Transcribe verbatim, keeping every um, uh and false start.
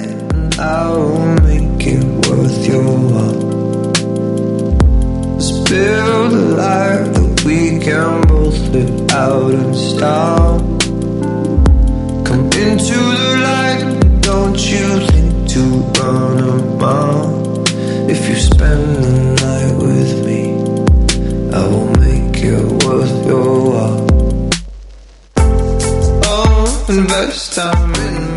and I will make it worth your while. Let's build a life that we can both live out in style. Come into the light, don't you think to run a mile. If you spend the night with me, I will make it worth your while. Oh, invest time in